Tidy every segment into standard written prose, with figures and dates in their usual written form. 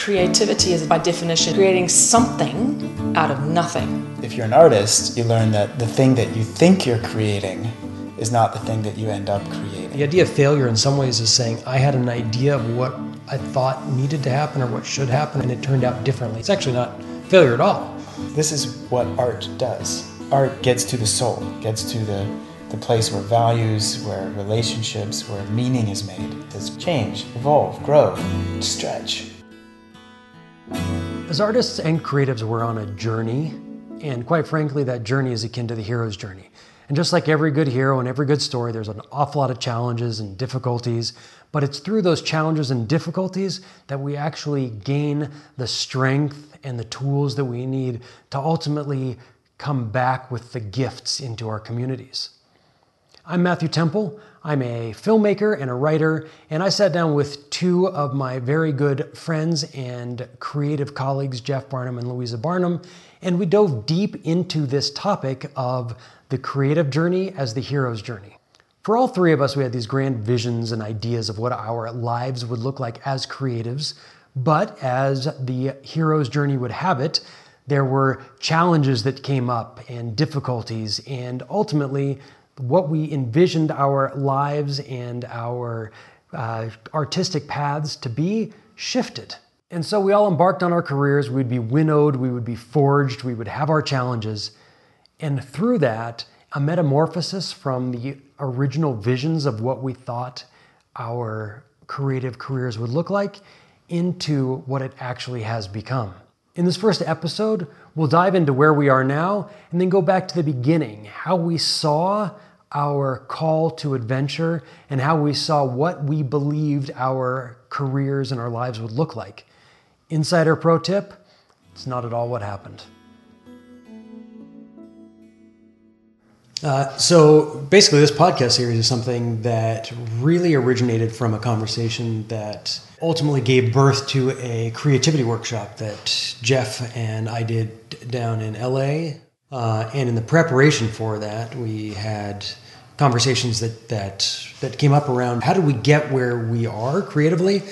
Creativity is, by definition, creating something out of nothing. If you're an artist, you learn that the thing that you think you're creating is not the thing that you end up creating. The idea of failure in some ways is saying, I had an idea of what I thought needed to happen or what should happen, and it turned out differently. It's actually not failure at all. This is what art does. Art gets to the soul, gets to the place where values, where relationships, where meaning is made. It's change, evolve, grow, stretch. As artists and creatives, we're on a journey, and quite frankly, that journey is akin to the hero's journey. And just like every good hero and every good story, there's an awful lot of challenges and difficulties, but it's through those challenges and difficulties that we actually gain the strength and the tools that we need to ultimately come back with the gifts into our communities. I'm Matthew Temple. I'm a filmmaker and a writer, and I sat down with two of my very good friends and creative colleagues, Jeff Barnum and Louisa Barnum, and we dove deep into this topic of the creative journey as the hero's journey. For all three of us, we had these grand visions and ideas of what our lives would look like as creatives, but as the hero's journey would have it, there were challenges that came up and difficulties, and ultimately, what we envisioned our lives and our artistic paths to be shifted. And so we all embarked on our careers. We'd be winnowed, we would be forged, we would have our challenges. And through that, a metamorphosis from the original visions of what we thought our creative careers would look like into what it actually has become. In this first episode, we'll dive into where we are now and then go back to the beginning, how we saw our call to adventure and how we saw what we believed our careers and our lives would look like. Insider pro tip, it's not at all what happened. So basically this podcast series is something that really originated from a conversation that ultimately gave birth to a creativity workshop that Jeff and I did down in LA. And in the preparation for that, we had conversations that came up around how do we get where we are creatively,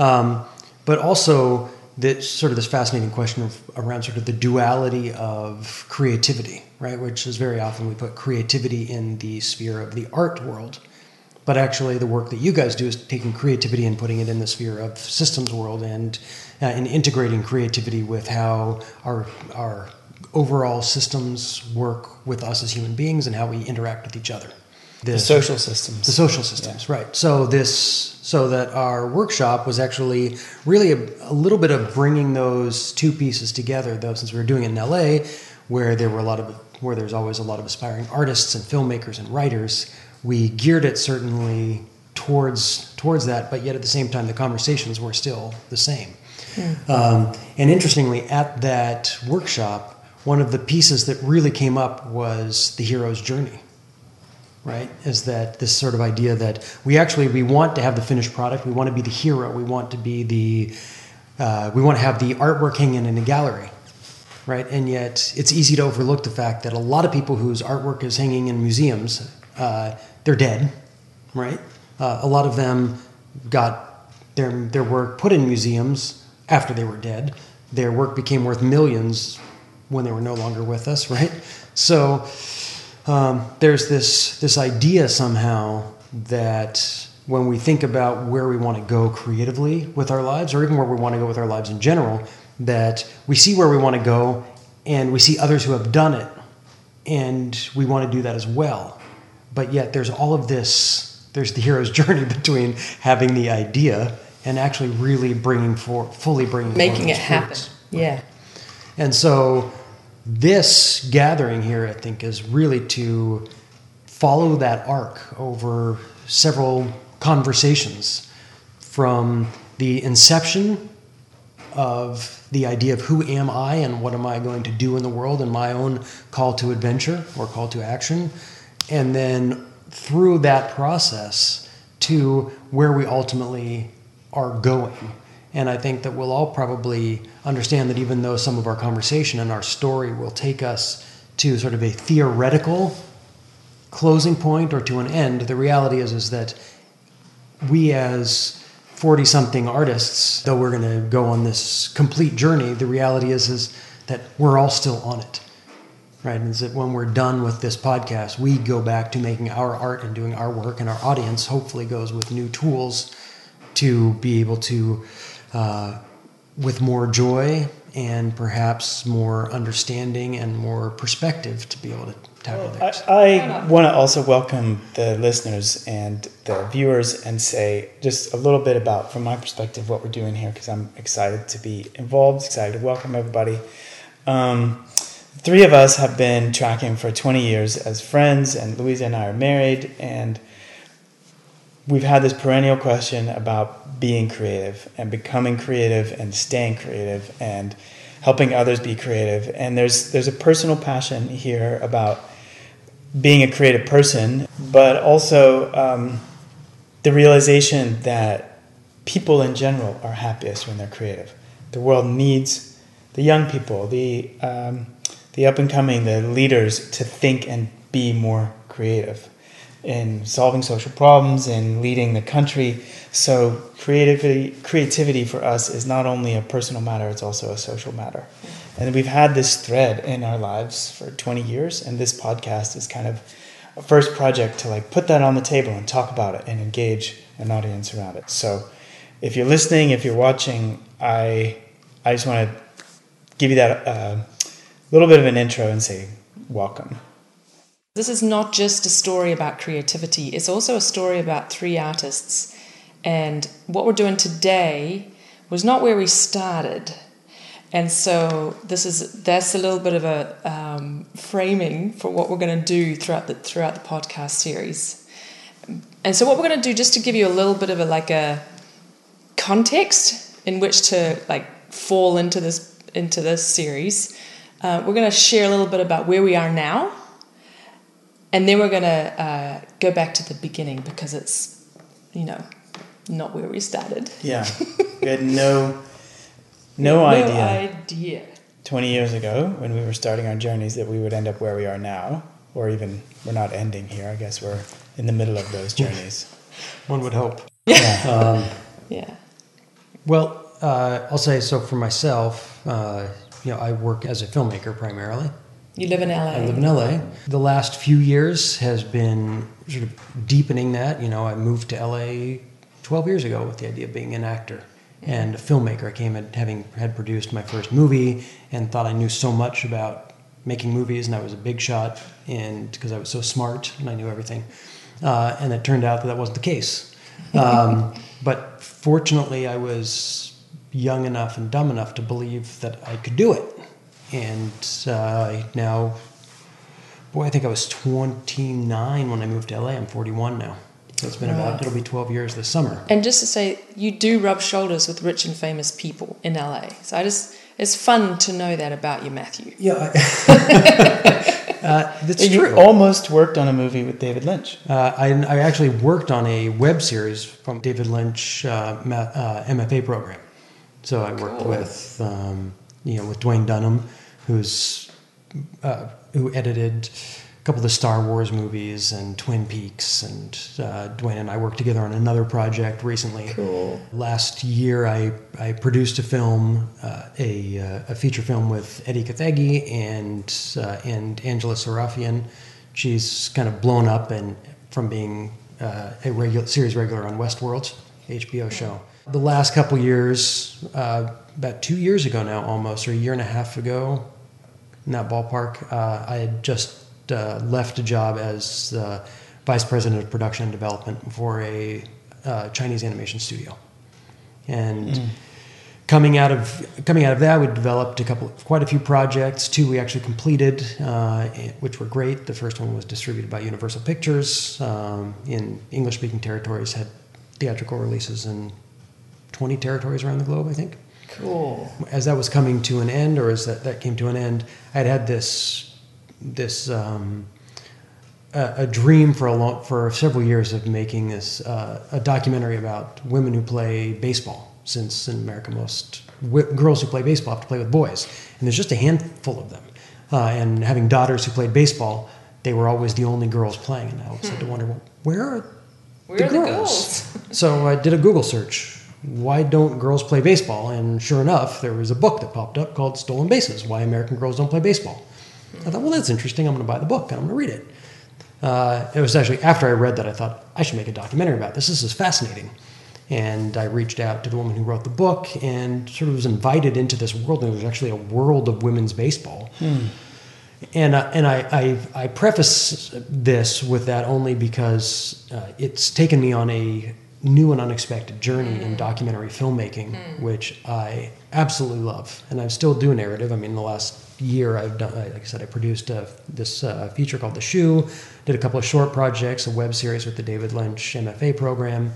but also this fascinating question around sort of the duality of creativity, right? Which is very often we put creativity in the sphere of the art world, but actually the work that you guys do is taking creativity and putting it in the sphere of systems world and integrating creativity with how our overall systems work with us as human beings and how we interact with each other. The social systems. The social systems, yeah. Right. So that our workshop was actually really a little bit of bringing those two pieces together, though, since we were doing it in LA, where there's always a lot of aspiring artists and filmmakers and writers. We geared it certainly towards that, but yet at the same time, the conversations were still the same. Mm. And interestingly, at that workshop, one of the pieces that really came up was the hero's journey, right? Is that this sort of idea that we want to have the finished product, we want to be the hero, we want to be we want to have the artwork hanging in a gallery, right? And yet it's easy to overlook the fact that a lot of people whose artwork is hanging in museums, they're dead, right? A lot of them got their work put in museums after they were dead. Their work became worth millions when they were no longer with us, right? So there's this idea somehow that when we think about where we want to go creatively with our lives, or even where we want to go with our lives in general, that we see where we want to go and we see others who have done it and we want to do that as well. But yet there's all of this, there's the hero's journey between having the idea and actually really fully bringing making it happen. Yeah. And so this gathering here, I think, is really to follow that arc over several conversations from the inception of the idea of who am I and what am I going to do in the world and my own call to adventure or call to action, and then through that process to where we ultimately are going. And I think that we'll all probably understand that even though some of our conversation and our story will take us to sort of a theoretical closing point or to an end, the reality is that we as 40-something artists, though we're going to go on this complete journey, the reality is that we're all still on it, right? And is that when we're done with this podcast, we go back to making our art and doing our work, and our audience hopefully goes with new tools to be able to, with more joy and perhaps more understanding and more perspective, to be able to tackle things. I want to also welcome the listeners and the viewers and say just a little bit about, from my perspective, what we're doing here, because I'm excited to be involved, excited to welcome everybody. Three of us have been tracking for 20 years as friends, and Louisa and I are married, and we've had this perennial question about being creative and becoming creative and staying creative and helping others be creative. And there's a personal passion here about being a creative person, but also the realization that people in general are happiest when they're creative. The world needs the young people, the up and coming, the leaders to think and be more creative in solving social problems and leading the country. So creativity for us is not only a personal matter, it's also a social matter. And we've had this thread in our lives for 20 years, and this podcast is kind of a first project to like put that on the table and talk about it and engage an audience around it. So if you're listening, if you're watching, I just want to give you that little bit of an intro and say welcome. This is not just a story about creativity. It's also a story about three artists. And what we're doing today was not where we started. And so that's a little bit of a framing for what we're going to do throughout the podcast series. And so what we're going to do, just to give you a little bit of a context in which to fall into this series, we're going to share a little bit about where we are now. And then we're going to go back to the beginning, because it's, not where we started. Yeah. We had no idea 20 years ago when we were starting our journeys that we would end up where we are now, or even we're not ending here. I guess we're in the middle of those journeys. One would hope. Yeah. Yeah. Well, I'll say, so for myself, I work as a filmmaker primarily. You live in LA. I live in LA. The last few years has been sort of deepening that. I moved to LA 12 years ago with the idea of being an actor and a filmmaker. I came in had produced my first movie and thought I knew so much about making movies, and I was a big shot, and because I was so smart and I knew everything. And it turned out that wasn't the case. But fortunately, I was young enough and dumb enough to believe that I could do it. And now, I think I was 29 when I moved to LA. I'm 41 now. So it's been it'll be 12 years this summer. And just to say, you do rub shoulders with rich and famous people in LA. So it's fun to know that about you, Matthew. Yeah. That's you true. Almost worked on a movie with David Lynch. I actually worked on a web series from David Lynch MFA program. So I worked with Dwayne Dunham, who edited a couple of the Star Wars movies and Twin Peaks, and Dwayne and I worked together on another project recently. Cool. Last year, I produced a film, a feature film with Eddie Kathegi and Angela Sarafian. She's kind of blown up from being a series regular on Westworld, HBO show. The last couple years, about 2 years ago now, almost, or a year and a half ago, in that ballpark, I had just left a job as vice president of production and development for a Chinese animation studio, and coming out of that, we developed quite a few projects. 2 we actually completed, which were great. The first one was distributed by Universal Pictures in English-speaking territories, had theatrical releases in 20 territories around the globe, I think. Cool. As that was coming to an end, or as that came to an end, I'd had this a dream for several years of making this a documentary about women who play baseball. Since in America, most girls who play baseball have to play with boys, and there's just a handful of them. And having daughters who played baseball, they were always the only girls playing, and I always had to wonder, well, where are the girls? So I did a Google search why don't girls play baseball? And sure enough, there was a book that popped up called Stolen Bases, Why American Girls Don't Play Baseball. I thought, well, that's interesting. I'm going to buy the book and I'm going to read it. It was actually after I read that I thought, I should make a documentary about this. This is fascinating. And I reached out to the woman who wrote the book and sort of was invited into this world. And it was actually a world of women's baseball. And I preface this with that only because it's taken me on a new and unexpected journey in documentary filmmaking, which I absolutely love. And I still do narrative. I mean, in the last year, I've done, like I said, I produced this feature called The Shoe, did a couple of short projects, a web series with the David Lynch MFA program.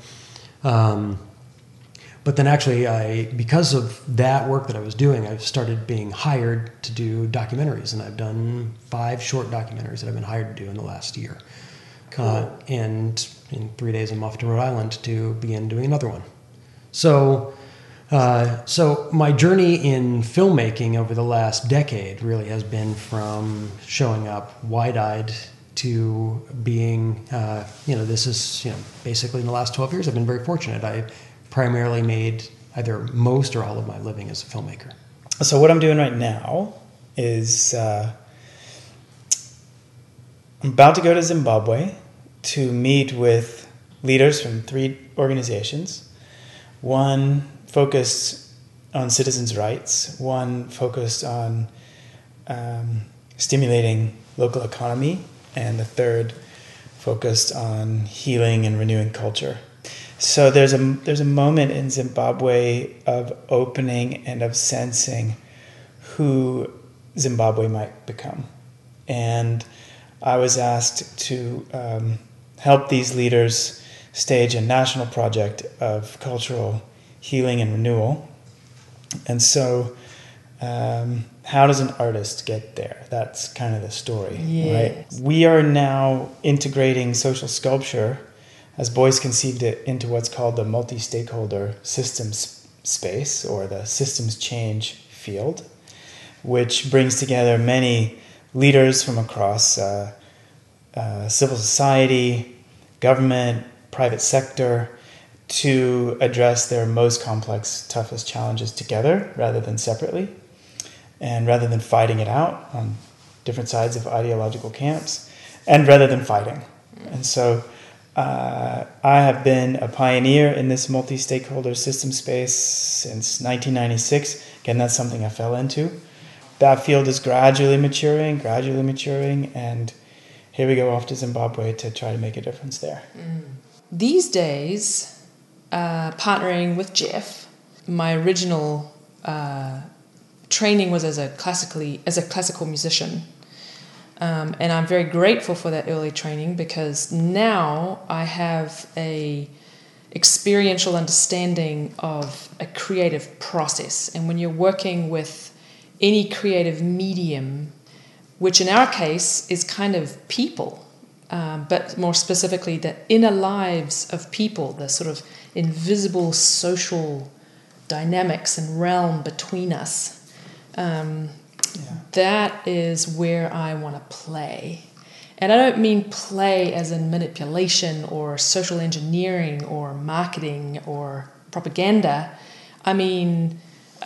But then actually, because of that work that I was doing, I started being hired to do documentaries. And I've done 5 short documentaries that I've been hired to do in the last year. Cool. And in 3 days, I'm off to Rhode Island to begin doing another one. So my journey in filmmaking over the last decade really has been from showing up wide-eyed to being, this is, basically in the last 12 years, I've been very fortunate. I primarily made either most or all of my living as a filmmaker. So what I'm doing right now is I'm about to go to Zimbabwe to meet with leaders from 3 organizations. One focused on citizens' rights, one focused on stimulating local economy, and the third focused on healing and renewing culture. So there's a moment in Zimbabwe of opening and of sensing who Zimbabwe might become. And I was asked to help these leaders stage a national project of cultural healing and renewal. And so how does an artist get there? That's kind of the story, right? We are now integrating social sculpture, as Boyce conceived it, into what's called the multi-stakeholder systems space, or the systems change field, which brings together many leaders from across civil society, government, private sector, to address their most complex, toughest challenges together rather than separately, and rather than fighting it out on different sides of ideological camps, and rather than fighting. And so I have been a pioneer in this multi-stakeholder system space since 1996. Again, that's something I fell into. That field is gradually maturing, and here we go off to Zimbabwe to try to make a difference there. These days, partnering with Jeff, my original training was as a classical musician. And I'm very grateful for that early training, because now I have a experiential understanding of a creative process. And when you're working with any creative medium, which in our case is kind of people, but more specifically the inner lives of people, the sort of invisible social dynamics and realm between us, that is where I want to play. And I don't mean play as in manipulation or social engineering or marketing or propaganda. I mean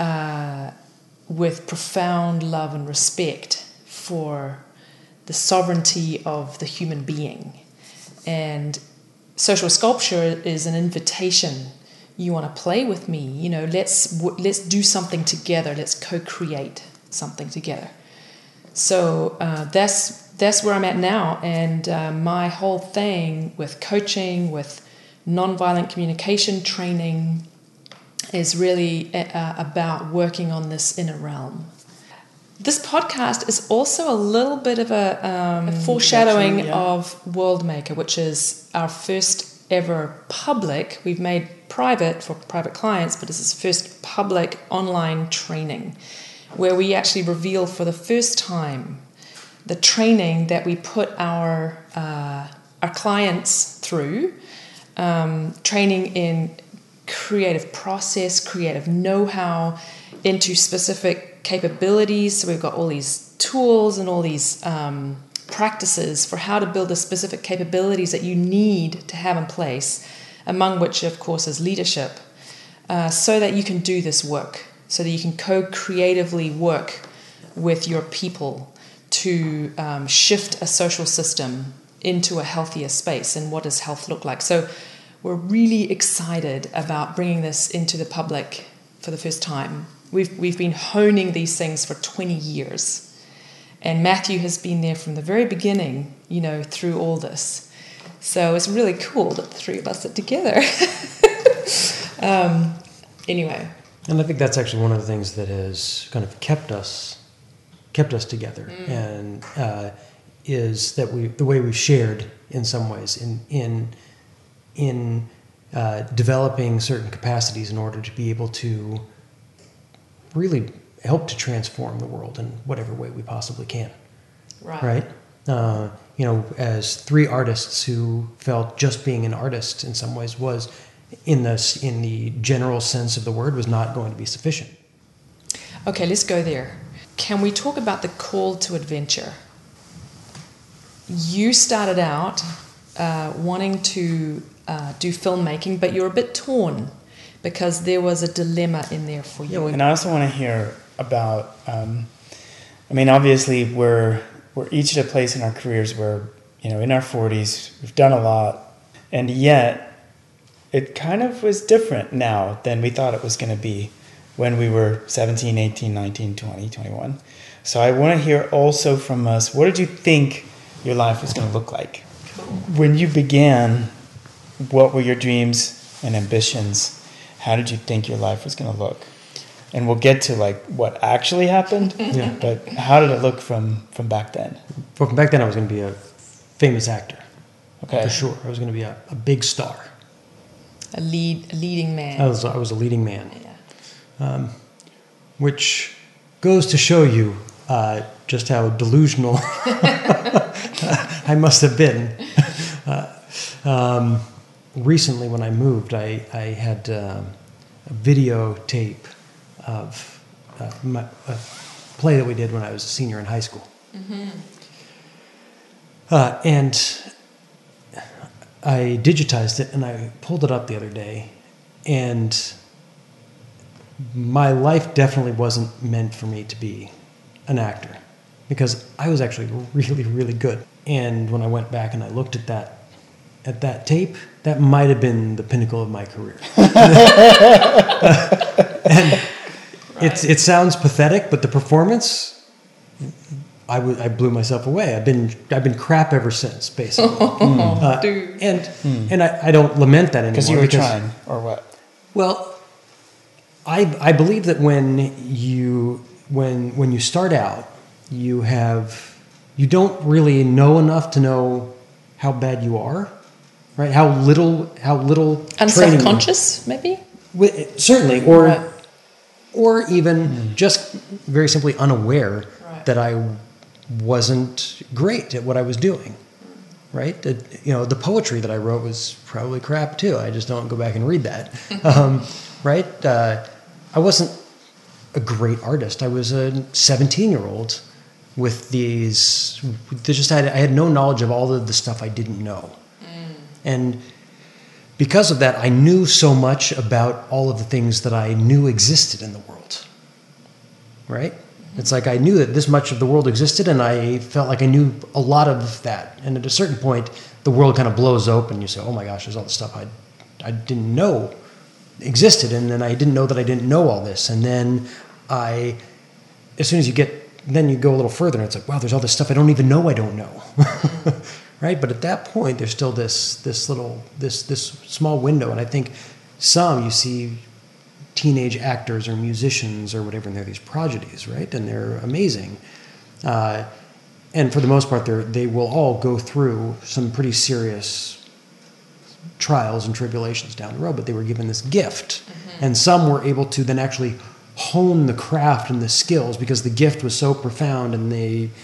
with profound love and respect for the sovereignty of the human being. And social sculpture is an invitation. You want to play with me? Let's do something together. Let's co-create something together. So that's where I'm at now, and my whole thing with coaching, with nonviolent communication training, is really about working on this inner realm. This podcast is also a little bit of a foreshadowing of Worldmaker, which is our first ever public. We've made private for private clients, but this is first public online training, where we actually reveal for the first time the training that we put our clients through, training in creative process, creative know-how, into specific capabilities. So we've got all these tools and all these practices for how to build the specific capabilities that you need to have in place, among which, of course, is leadership. so that you can do this work, so that you can co-creatively work with your people to shift a social system into a healthier space. And what does health look like? So we're really excited about bringing this into the public for the first time. We've been honing these things for 20 years. And Matthew has been there from the very beginning, through all this. So it's really cool that the three of us are together. Anyway. And I think that's actually one of the things that has kind of kept us together, and is that the way we've shared in some ways in developing certain capacities in order to be able to really help to transform the world in whatever way we possibly can. Right? As three artists who felt just being an artist in some ways was, in the general sense of the word, was not going to be sufficient. Okay, let's go there. Can we talk about the call to adventure? You started out wanting to do filmmaking, but you're a bit torn because there was a dilemma in there for you. And I also want to hear about, obviously we're each at a place in our careers where, in our 40s, we've done a lot, and yet it kind of was different now than we thought it was going to be when we were 17, 18, 19, 20, 21. So I want to hear also from us, what did you think your life was going to look like? When you began, what were your dreams and ambitions? How did you think your life was going to look? And we'll get to what actually happened, but how did it look from back then? Well, from back then I was going to be a famous actor. Okay. For sure. I was going to be a big star. A leading man. I was a leading man. Yeah. Which goes to show you just how delusional I must have been. Recently, when I moved, I had a videotape of a play that we did when I was a senior in high school. Mm-hmm. And I digitized it and I pulled it up the other day, and my life definitely wasn't meant for me to be an actor, because I was actually really, really good. And when I went back and I looked at that tape, that might have been the pinnacle of my career. And it sounds pathetic, but the performance, I blew myself away. I've been crap ever since, basically. And I don't lament that anymore. Because you were trying, or what? Well, I believe that when you start out, you don't really know enough to know how bad you are, right? How little Unselfconscious, maybe? Certainly, or even just very simply unaware that I wasn't great at what I was doing, right? The poetry that I wrote was probably crap too. I just don't go back and read that, right? I wasn't a great artist. I was a 17-year-old with I had no knowledge of all of the stuff I didn't know. And because of that, I knew so much about all of the things that I knew existed in the world, right? It's like I knew that this much of the world existed, and I felt like I knew a lot of that. And at a certain point, the world kind of blows open. You say, oh my gosh, there's all this stuff I didn't know existed, and then I didn't know that I didn't know all this. And then as soon as you go a little further, and it's like, wow, there's all this stuff I don't even know I don't know. Right? But at that point, there's still this small window. And I think you see teenage actors or musicians or whatever, and they're these prodigies, right? And they're amazing. And for the most part, they will all go through some pretty serious trials and tribulations down the road, but they were given this gift. Mm-hmm. And some were able to then actually hone the craft and the skills because the gift was so profound, and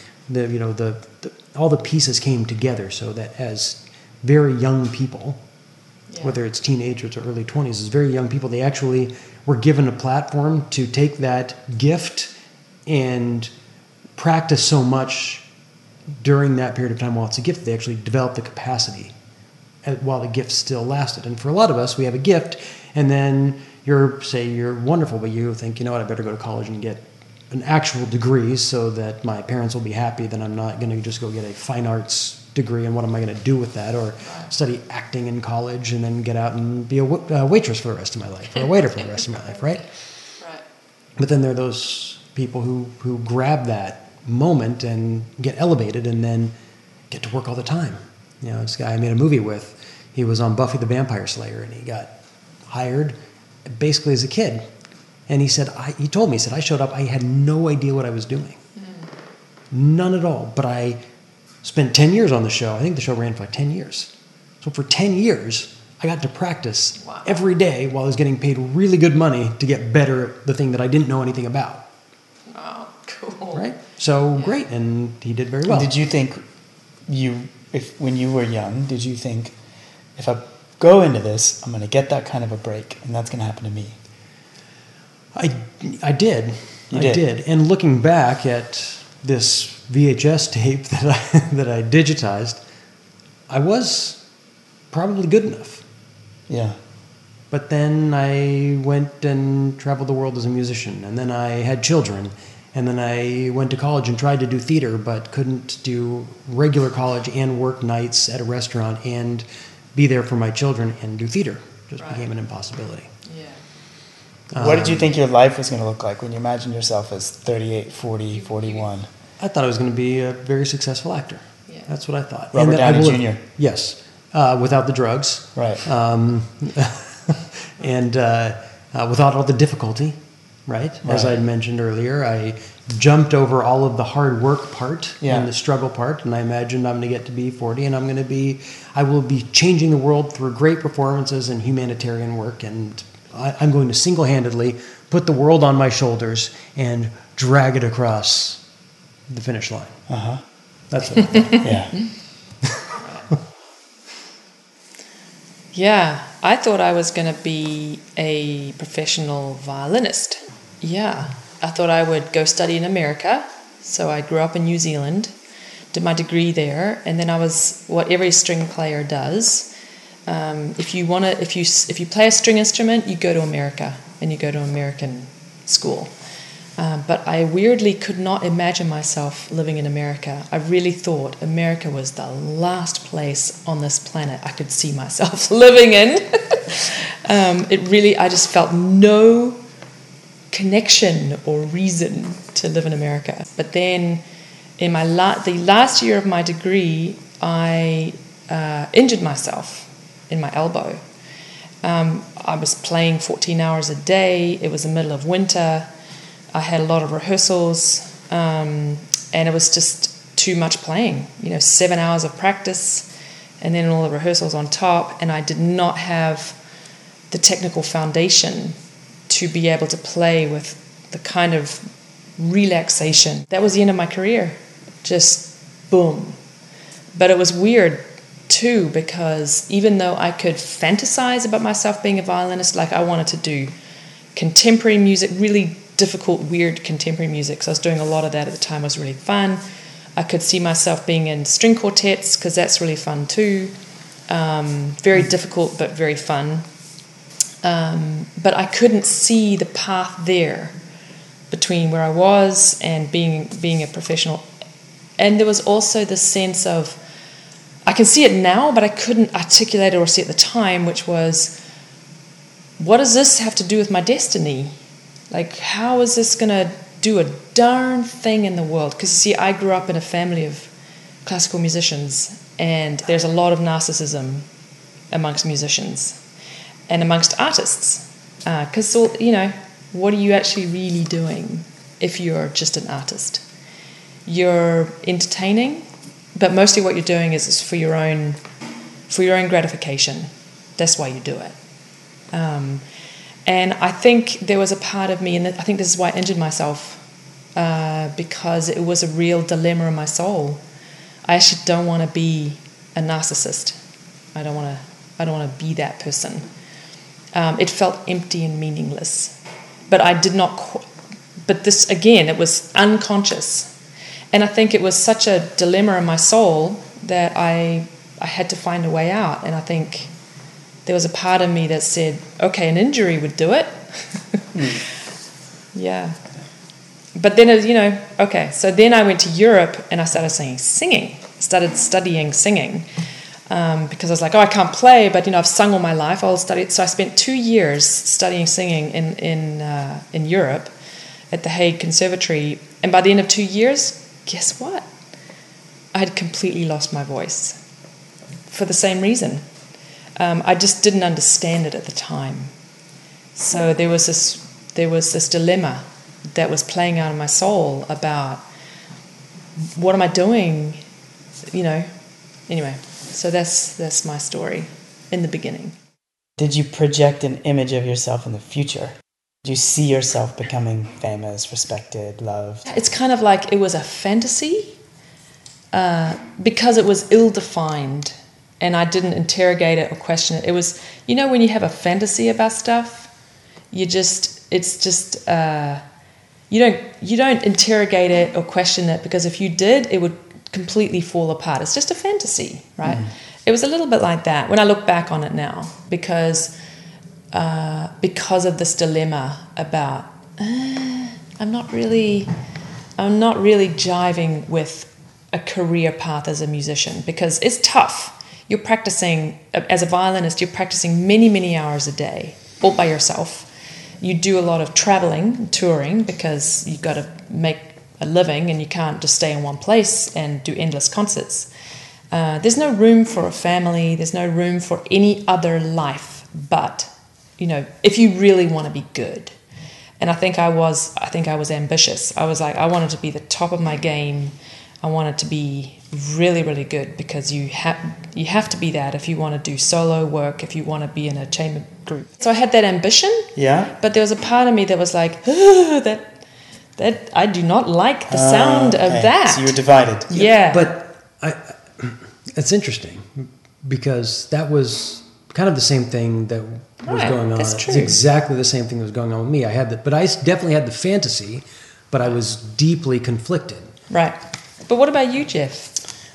all the pieces came together so that as very young people, whether it's teenagers or early 20s, as very young people, they actually were given a platform to take that gift and practice so much during that period of time while it's a gift. They actually developed the capacity while the gift still lasted. And for a lot of us, we have a gift, and then you're wonderful, but you think, you know what, I better go to college and get an actual degree so that my parents will be happy that I'm not going to just go get a fine arts degree, and what am I going to do with that, or study acting in college and then get out and be a waitress for the rest of my life, or a waiter for the rest of my life, right? Right. But then there are those people who grab that moment and get elevated and then get to work all the time. You know, this guy I made a movie with, he was on Buffy the Vampire Slayer, and he got hired basically as a kid. And he said, he told me, he said, I showed up, I had no idea what I was doing. None at all. But I spent 10 years on the show. I think the show ran for like 10 years. So for 10 years, I got to practice every day while I was getting paid really good money to get better at the thing that I didn't know anything about. Oh, cool. Right? So great. And he did very well. Did you think when you were young, did you think, if I go into this, I'm going to get that kind of a break, and that's going to happen to me? I did. I did. And looking back at this VHS tape that I digitized, I was probably good enough. Yeah. But then I went and traveled the world as a musician, and then I had children, and then I went to college and tried to do theater, but couldn't do regular college and work nights at a restaurant and be there for my children and do theater. Just became an impossibility. What did you think your life was going to look like when you imagined yourself as 38, 40, 41? I thought I was going to be a very successful actor. Yeah. That's what I thought. Robert Downey Jr. Yes, without the drugs. Right. And without all the difficulty, right? As I mentioned earlier, I jumped over all of the hard work part and the struggle part, and I imagined I'm going to get to be 40, and I will be changing the world through great performances and humanitarian work, and I'm going to single-handedly put the world on my shoulders and drag it across the finish line. Uh-huh. That's what I thought. Yeah. Yeah, I thought I was going to be a professional violinist. Yeah, I thought I would go study in America. So I grew up in New Zealand, did my degree there, and then I was what every string player does. If you play a string instrument, you go to America and you go to American school. But I weirdly could not imagine myself living in America. I really thought America was the last place on this planet I could see myself living in. I just felt no connection or reason to live in America. But then in the last year of my degree, I injured myself in my elbow. I was playing 14 hours a day. It was the middle of winter. I had a lot of rehearsals, and it was just too much playing. 7 hours of practice, and then all the rehearsals on top. And I did not have the technical foundation to be able to play with the kind of relaxation. That was the end of my career. Just boom. But it was weird too, because even though I could fantasize about myself being a violinist, like I wanted to do contemporary music, really difficult, weird contemporary music. So I was doing a lot of that at the time. It was really fun. I could see myself being in string quartets, because that's really fun too. Very difficult, but very fun. But I couldn't see the path there between where I was and being a professional. And there was also the sense of, I can see it now, but I couldn't articulate it or see it at the time, which was, what does this have to do with my destiny? Like, how is this going to do a darn thing in the world? Because, see, I grew up in a family of classical musicians, and there's a lot of narcissism amongst musicians and amongst artists. Because, what are you actually really doing if you're just an artist? You're entertaining, but mostly what you're doing is for your own gratification. That's why you do it. And I think there was a part of me, and I think this is why I injured myself, because it was a real dilemma in my soul. I actually don't want to be a narcissist. I don't want to be that person. It felt empty and meaningless. But I did not. But this, again, it was unconscious. And I think it was such a dilemma in my soul that I had to find a way out. And I think there was a part of me that said, okay, an injury would do it, Yeah. But then, so then I went to Europe and I started singing. Started studying singing because I was like, I can't play, but I've sung all my life. I'll study it. So I spent 2 years studying singing in Europe at the Hague Conservatory. And by the end of 2 years, guess what? I had completely lost my voice for the same reason. I just didn't understand it at the time. So there was this dilemma that was playing out in my soul about what am I doing, Anyway, so that's my story in the beginning. Did you project an image of yourself in the future? Do you see yourself becoming famous, respected, loved? It's kind of like it was a fantasy because it was ill-defined and I didn't interrogate it or question it. It was, when you have a fantasy about stuff, you don't interrogate it or question it, because if you did, it would completely fall apart. It's just a fantasy, right? It was a little bit like that when I look back on it now, because of this dilemma about I'm not really jiving with a career path as a musician, because it's tough. You're practicing as a violinist. You're practicing many, many hours a day, all by yourself. You do a lot of traveling, touring, because you've got to make a living and you can't just stay in one place and do endless concerts. There's no room for a family. There's no room for any other life but, if you really want to be good. And I think I was ambitious. I was like, I wanted to be the top of my game. I wanted to be really, really good, because you have to be that if you want to do solo work, if you want to be in a chamber group. So I had that ambition. Yeah. But there was a part of me that was like, that I do not like the sound of that. So you were divided. Yeah. But it's interesting, because that was kind of the same thing that was going on. That's true. It's exactly the same thing that was going on with me. But I definitely had the fantasy, but I was deeply conflicted. Right. But what about you, Jeff?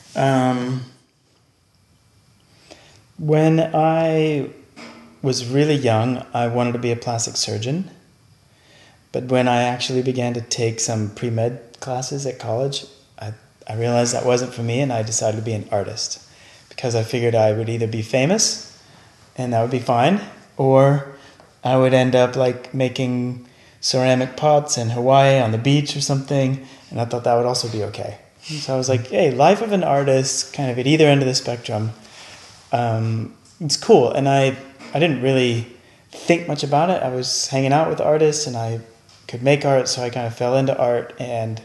When I was really young, I wanted to be a plastic surgeon. But when I actually began to take some pre-med classes at college, I realized that wasn't for me, and I decided to be an artist, because I figured I would either be famous, and that would be fine, or I would end up like making ceramic pots in Hawaii on the beach or something, and I thought that would also be okay. So I was like, hey, life of an artist, kind of at either end of the spectrum, it's cool. And I didn't really think much about it. I was hanging out with artists, and I could make art, so I kind of fell into art, and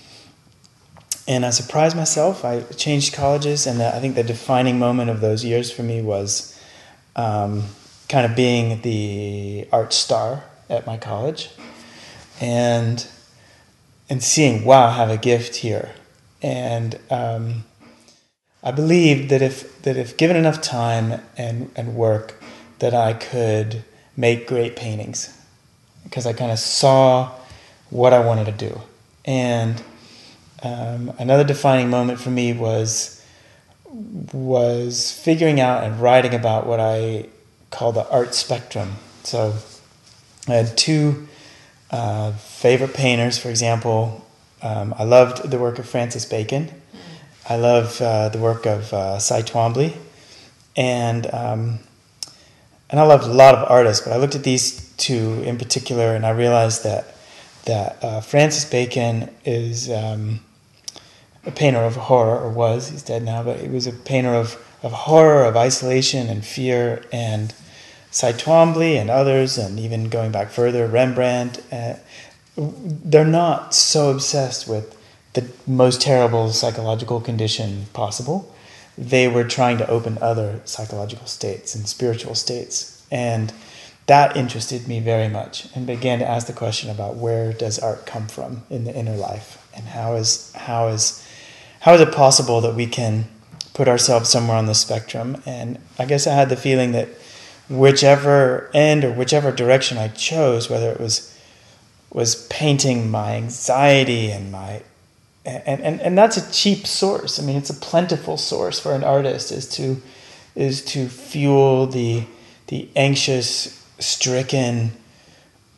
I surprised myself. I changed colleges, and I think the defining moment of those years for me was kind of being the art star at my college, and seeing, wow, I have a gift here. And I believed that if given enough time and work, that I could make great paintings, because I kind of saw what I wanted to do. And another defining moment for me was figuring out and writing about what I call the art spectrum. So I had two favorite painters, for example. I loved the work of Francis Bacon. I love the work of Cy Twombly, and I loved a lot of artists. But I looked at these two in particular, and I realized that Francis Bacon is a painter of horror, or was. He's dead now, but he was a painter of horror, of isolation and fear. And Cy Twombly and others, and even going back further, Rembrandt. They're not so obsessed with the most terrible psychological condition possible. They were trying to open other psychological states and spiritual states. And that interested me very much, and began to ask the question about where does art come from in the inner life, and how is it possible that we can put ourselves somewhere on the spectrum. And I guess I had the feeling that whichever end or whichever direction I chose, whether it was painting my anxiety and my and that's a cheap source. I mean, it's a plentiful source for an artist is to fuel the anxious, stricken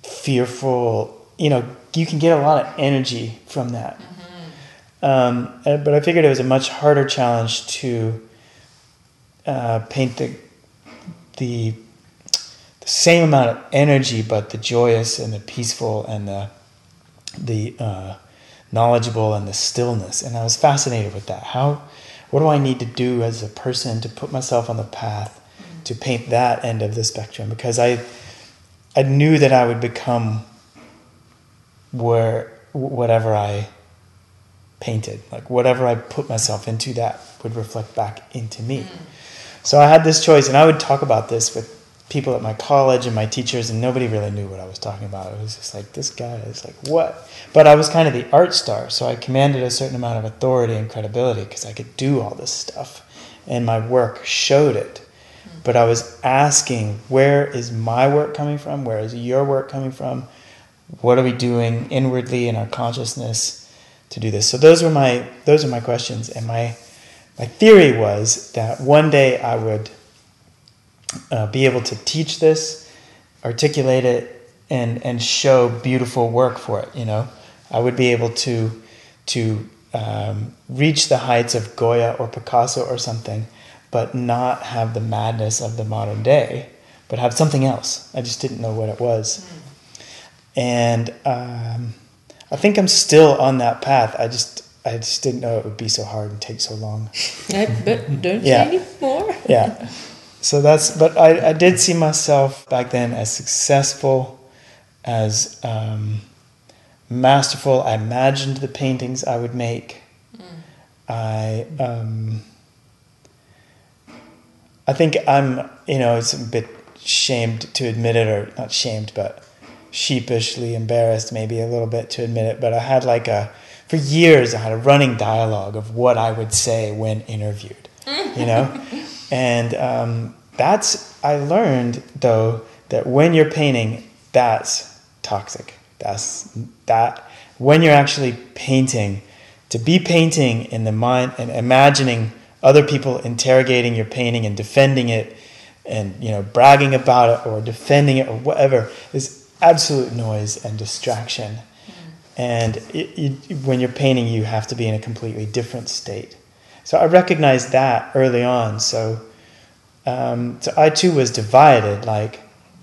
fearful, you can get a lot of energy from that. But I figured it was a much harder challenge to paint the same amount of energy, but the joyous and the peaceful and the knowledgeable and the stillness. And I was fascinated with that. What do I need to do as a person to put myself on the path to paint that end of the spectrum? Because I knew that I would become whatever I painted, like whatever I put myself into, that would reflect back into me. So I had this choice, and I would talk about this with people at my college and my teachers, and nobody really knew what I was talking about. It was just like, this guy is like, what? But I was kind of the art star, so I commanded a certain amount of authority and credibility because I could do all this stuff, and my work showed it. But I was asking, where is my work coming from? Where is your work coming from? What are we doing inwardly in our consciousness to do this? So those are my questions, and my theory was that one day I would be able to teach this, articulate it, and show beautiful work for it. I would be able to reach the heights of Goya or Picasso or something, but not have the madness of the modern day, but have something else. I just didn't know what it was. And I think I'm still on that path. I just didn't know it would be so hard and take so long. But don't say any more. Yeah. So but I did see myself back then as successful, as masterful. I imagined the paintings I would make. I think I'm, it's a bit shamed to admit it, or not shamed, but sheepishly embarrassed maybe a little bit to admit it, but I had for years I had a running dialogue of what I would say when interviewed, and I learned though that when you're painting, that's toxic. When you're actually painting, to be painting in the mind and imagining other people interrogating your painting and defending it and bragging about it or defending it or whatever is absolute noise and distraction. And when you're painting, you have to be in a completely different state. So I recognized that early on. So I too was divided. I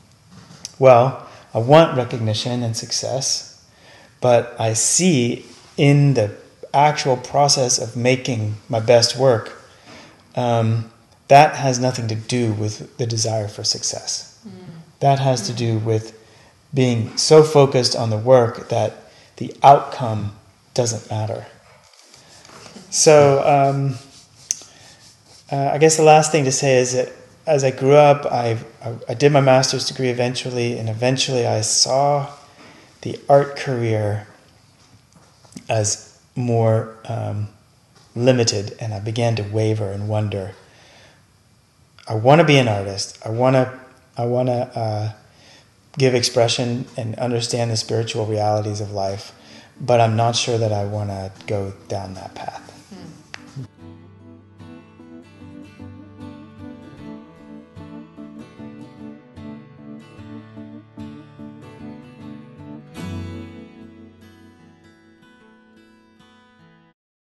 want recognition and success, but I see in the actual process of making my best work, that has nothing to do with the desire for success. That has to do with being so focused on the work that the outcome doesn't matter. So I guess the last thing to say is that as I grew up, I did my master's degree eventually, and eventually I saw the art career as more limited, and I began to waver and wonder. I want to be an artist. I want to give expression and understand the spiritual realities of life, but I'm not sure that I want to go down that path.